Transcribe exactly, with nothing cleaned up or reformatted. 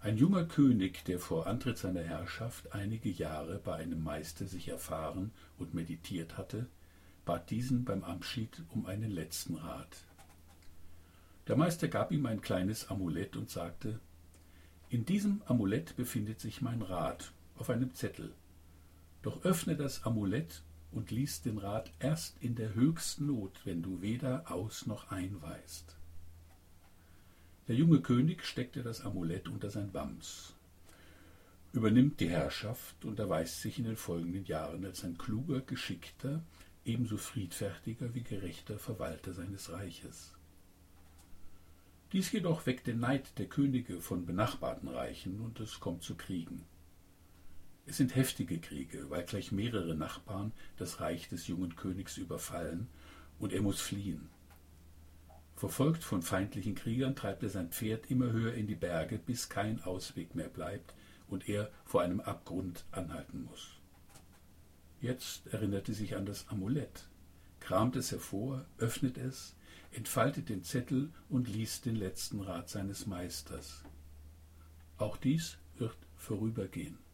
Ein junger König, der vor Antritt seiner Herrschaft einige Jahre bei einem Meister sich erfahren und meditiert hatte, bat diesen beim Abschied um einen letzten Rat. Der Meister gab ihm ein kleines Amulett und sagte: »In diesem Amulett befindet sich mein Rat auf einem Zettel. Doch öffne das Amulett und lies den Rat erst in der höchsten Not, wenn du weder aus noch ein weißt.« Der junge König steckte das Amulett unter sein Wams, übernimmt die Herrschaft und erweist sich in den folgenden Jahren als ein kluger, geschickter, ebenso friedfertiger wie gerechter Verwalter seines Reiches. Dies jedoch weckt den Neid der Könige von benachbarten Reichen und es kommt zu Kriegen. Es sind heftige Kriege, weil gleich mehrere Nachbarn das Reich des jungen Königs überfallen und er muss fliehen. Verfolgt von feindlichen Kriegern treibt er sein Pferd immer höher in die Berge, bis kein Ausweg mehr bleibt und er vor einem Abgrund anhalten muss. Jetzt erinnert er sich an das Amulett, kramt es hervor, öffnet es, entfaltet den Zettel und liest den letzten Rat seines Meisters. Auch dies wird vorübergehen.